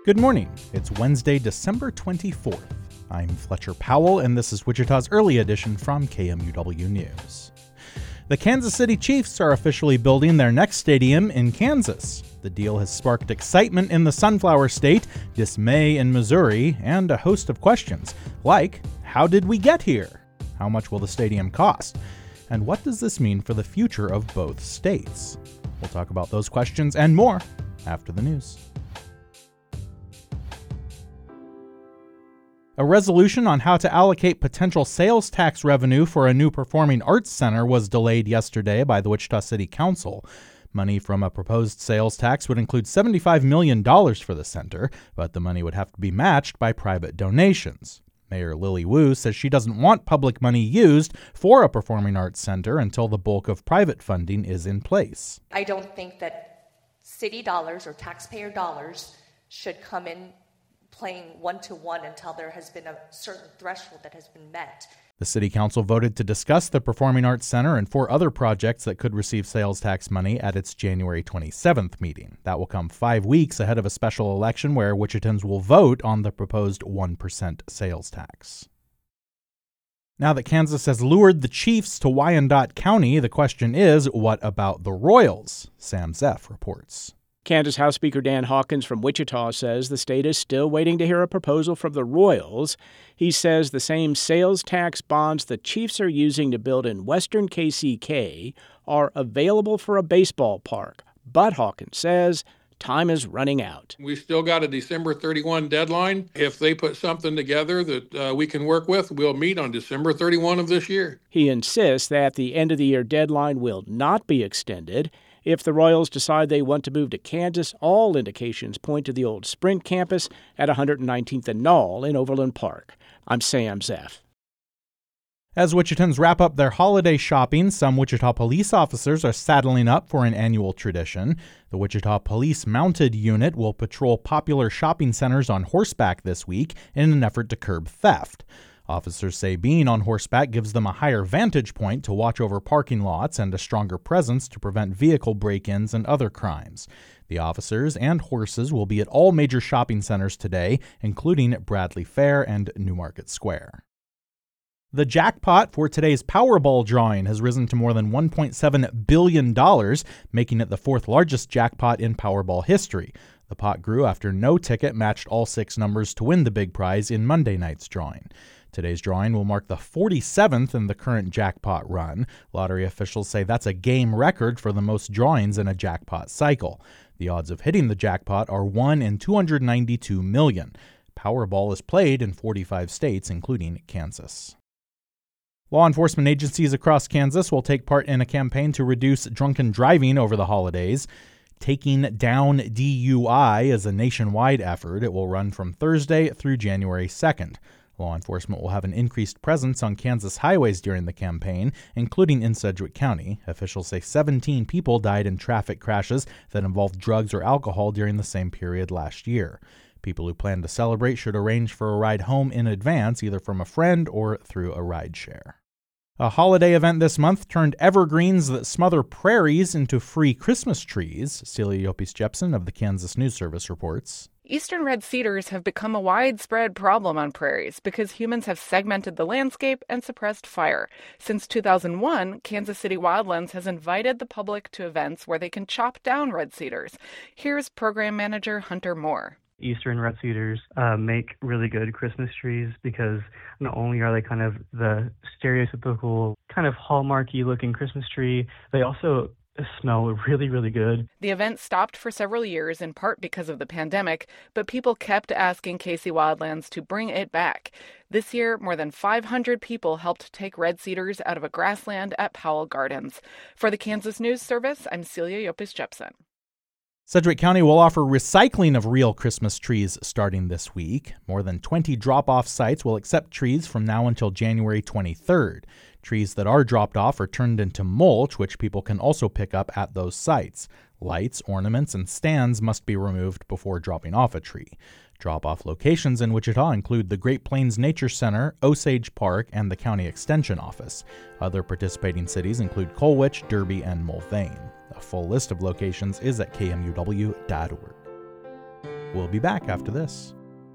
Good morning. It's Wednesday, December 24th. I'm Fletcher Powell, and this is Wichita's early edition from KMUW News. The Kansas City Chiefs are officially building their next stadium in Kansas. The deal has sparked excitement in the Sunflower State, dismay in Missouri, and a host of questions, like, how did we get here? How much will the stadium cost? And what does this mean for the future of both states? We'll talk about those questions and more after the news. A resolution on how to allocate potential sales tax revenue for a new performing arts center was delayed yesterday by the Wichita City Council. Money from a proposed sales tax would include $75 million for the center, but the money would have to be matched by private donations. Mayor Lily Wu says she doesn't want public money used for a performing arts center until the bulk of private funding is in place. I don't think that city dollars or taxpayer dollars should come in playing one-to-one until there has been a certain threshold that has been met. The City Council voted to discuss the Performing Arts Center and 4 other projects that could receive sales tax money at its January 27th meeting. That will come 5 weeks ahead of a special election where Wichitans will vote on the proposed 1% sales tax. Now that Kansas has lured the Chiefs to Wyandotte County, the question is, what about the Royals? Sam Zeff reports. Kansas House Speaker Dan Hawkins from Wichita says the state is still waiting to hear a proposal from the Royals. He says the same sales tax bonds the Chiefs are using to build in western KCK are available for a baseball park. But Hawkins says time is running out. We've still got a December 31 deadline. If they put something together that we can work with, we'll meet on December 31 of this year. He insists that the end-of-the-year deadline will not be extended. If the Royals decide they want to move to Kansas, all indications point to the old Sprint campus at 119th and Knoll in Overland Park. I'm Sam Zeff. As Wichitans wrap up their holiday shopping, some Wichita police officers are saddling up for an annual tradition. The Wichita Police Mounted Unit will patrol popular shopping centers on horseback this week in an effort to curb theft. Officers say being on horseback gives them a higher vantage point to watch over parking lots and a stronger presence to prevent vehicle break-ins and other crimes. The officers and horses will be at all major shopping centers today, including Bradley Fair and Newmarket Square. The jackpot for today's Powerball drawing has risen to more than $1.7 billion, making it the 4th largest jackpot in Powerball history. The pot grew after no ticket matched all 6 numbers to win the big prize in Monday night's drawing. Today's drawing will mark the 47th in the current jackpot run. Lottery officials say that's a game record for the most drawings in a jackpot cycle. The odds of hitting the jackpot are 1 in 292 million. Powerball is played in 45 states, including Kansas. Law enforcement agencies across Kansas will take part in a campaign to reduce drunken driving over the holidays. Taking Down DUI is a nationwide effort. It will run from Thursday through January 2nd. Law enforcement will have an increased presence on Kansas highways during the campaign, including in Sedgwick County. Officials say 17 people died in traffic crashes that involved drugs or alcohol during the same period last year. People who plan to celebrate should arrange for a ride home in advance, either from a friend or through a rideshare. A holiday event this month turned evergreens that smother prairies into free Christmas trees. Celia Yopis-Jepson of the Kansas News Service reports. Eastern red cedars have become a widespread problem on prairies because humans have segmented the landscape and suppressed fire. Since 2001, Kansas City Wildlands has invited the public to events where they can chop down red cedars. Here's program manager Hunter Moore. Eastern red cedars make really good Christmas trees because not only are they kind of the stereotypical kind of hallmarky looking Christmas tree, they also smell really, really good. The event stopped for several years, in part because of the pandemic, but people kept asking KC Wildlands to bring it back. This year, more than 500 people helped take red cedars out of a grassland at Powell Gardens. For the Kansas News Service, I'm Celia Yopis-Jepson. Sedgwick County will offer recycling of real Christmas trees starting this week. More than 20 drop-off sites will accept trees from now until January 23rd. Trees that are dropped off are turned into mulch, which people can also pick up at those sites. Lights, ornaments, and stands must be removed before dropping off a tree. Drop-off locations in Wichita include the Great Plains Nature Center, Osage Park, and the County Extension Office. Other participating cities include Colwich, Derby, and Mulvane. A full list of locations is at kmuw.org. We'll be back after this.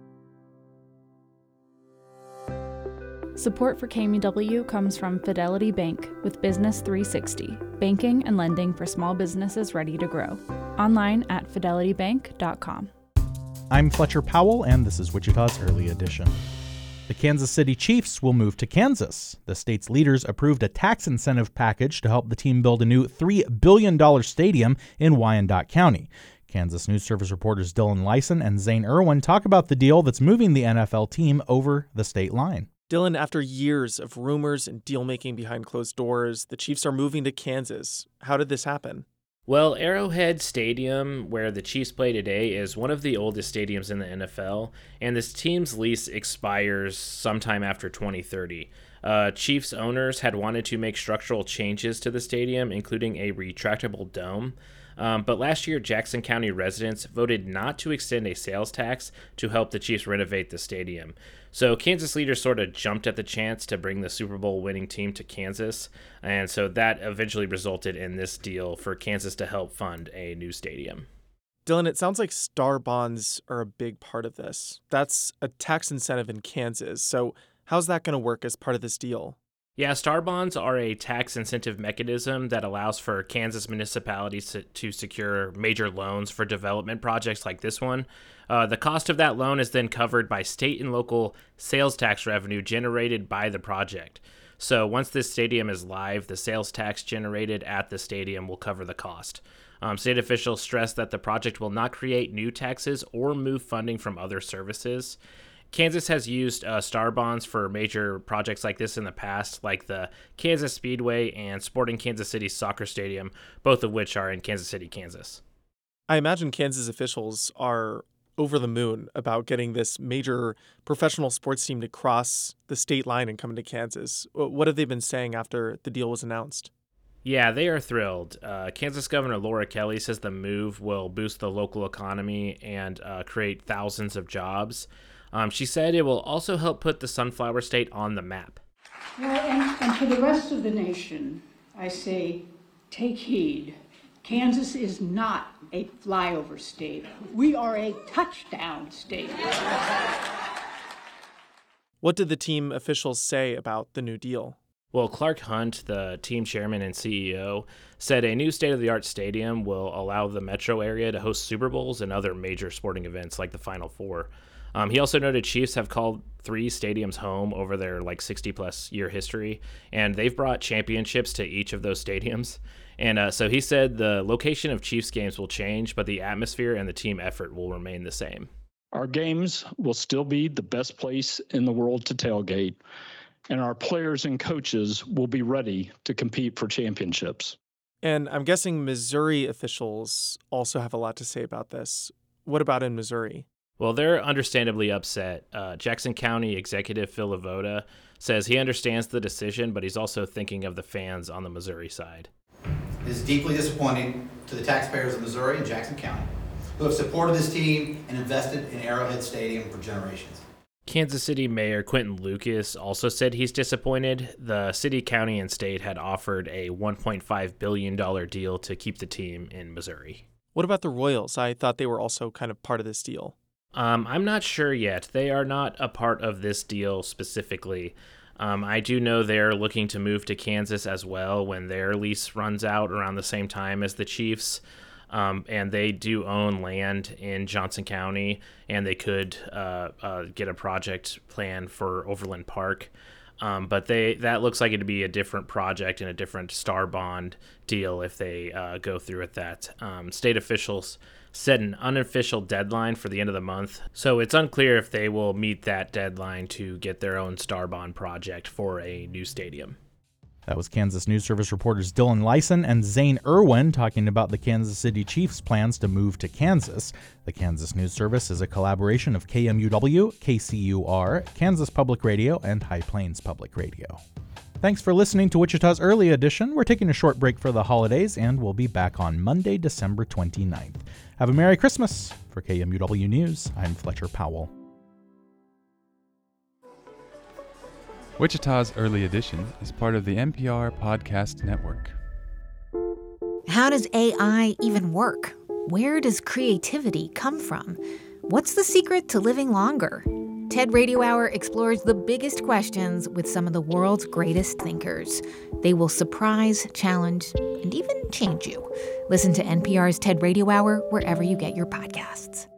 Support for KMUW comes from Fidelity Bank with Business 360, banking and lending for small businesses ready to grow. Online at fidelitybank.com. I'm Fletcher Powell, and this is Wichita's Early Edition. The Kansas City Chiefs will move to Kansas. The state's leaders approved a tax incentive package to help the team build a new $3 billion stadium in Wyandotte County. Kansas News Service reporters Dylan Lyson and Zane Irwin talk about the deal that's moving the NFL team over the state line. Dylan, after years of rumors and deal-making behind closed doors, the Chiefs are moving to Kansas. How did this happen? Well, Arrowhead Stadium, where the Chiefs play today, is one of the oldest stadiums in the NFL, and this team's lease expires sometime after 2030. Chiefs owners had wanted to make structural changes to the stadium, including a retractable dome. But last year, Jackson County residents voted not to extend a sales tax to help the Chiefs renovate the stadium. So Kansas leaders sort of jumped at the chance to bring the Super Bowl winning team to Kansas, and so that eventually resulted in this deal for Kansas to help fund a new stadium. Dylan, it sounds like Star Bonds are a big part of this. That's a tax incentive in Kansas, so how's that going to work as part of this deal? Yeah, Star Bonds are a tax incentive mechanism that allows for Kansas municipalities to secure major loans for development projects like this one. The cost of that loan is then covered by state and local sales tax revenue generated by the project. So once this stadium is live, the sales tax generated at the stadium will cover the cost. State officials stress that the project will not create new taxes or move funding from other services. Kansas has used Star Bonds for major projects like this in the past, like the Kansas Speedway and Sporting Kansas City Soccer Stadium, both of which are in Kansas City, Kansas. I imagine Kansas officials are over the moon about getting this major professional sports team to cross the state line and come into Kansas. What have they been saying after the deal was announced? Yeah, they are thrilled. Kansas Governor Laura Kelly says the move will boost the local economy and create thousands of jobs. She said it will also help put the Sunflower State on the map. Well, and to the rest of the nation, I say, take heed. Kansas is not a flyover state. We are a touchdown state. What did the team officials say about the new deal? Well, Clark Hunt, the team chairman and CEO, said a new state-of-the-art stadium will allow the metro area to host Super Bowls and other major sporting events like the Final Four. He also noted Chiefs have called 3 stadiums home over their 60-plus year history, and they've brought championships to each of those stadiums. And so he said the location of Chiefs games will change, but the atmosphere and the team effort will remain the same. Our games will still be the best place in the world to tailgate, and our players and coaches will be ready to compete for championships. And I'm guessing Missouri officials also have a lot to say about this. What about in Missouri? Well, they're understandably upset. Jackson County Executive Phil Lavoda says he understands the decision, but he's also thinking of the fans on the Missouri side. It is deeply disappointing to the taxpayers of Missouri and Jackson County, who have supported this team and invested in Arrowhead Stadium for generations. Kansas City Mayor Quentin Lucas also said he's disappointed. The city, county, and state had offered a $1.5 billion deal to keep the team in Missouri. What about the Royals? I thought they were also kind of part of this deal. I'm not sure yet. They are not a part of this deal specifically. I do know they're looking to move to Kansas as well when their lease runs out around the same time as the Chiefs. And they do own land in Johnson County, and they could get a project plan for Overland Park. But that looks like it'd be a different project and a different Star Bond deal if they go through with that. State officials set an unofficial deadline for the end of the month, so it's unclear if they will meet that deadline to get their own Star Bond project for a new stadium. That was Kansas News Service reporters Dylan Lyson and Zane Irwin talking about the Kansas City Chiefs' plans to move to Kansas. The Kansas News Service is a collaboration of KMUW, KCUR, Kansas Public Radio, and High Plains Public Radio. Thanks for listening to Wichita's Early Edition. We're taking a short break for the holidays, and we'll be back on Monday, December 29th. Have a Merry Christmas. For KMUW News, I'm Fletcher Powell. Wichita's Early Edition is part of the NPR Podcast Network. How does AI even work? Where does creativity come from? What's the secret to living longer? TED Radio Hour explores the biggest questions with some of the world's greatest thinkers. They will surprise, challenge, and even change you. Listen to NPR's TED Radio Hour wherever you get your podcasts.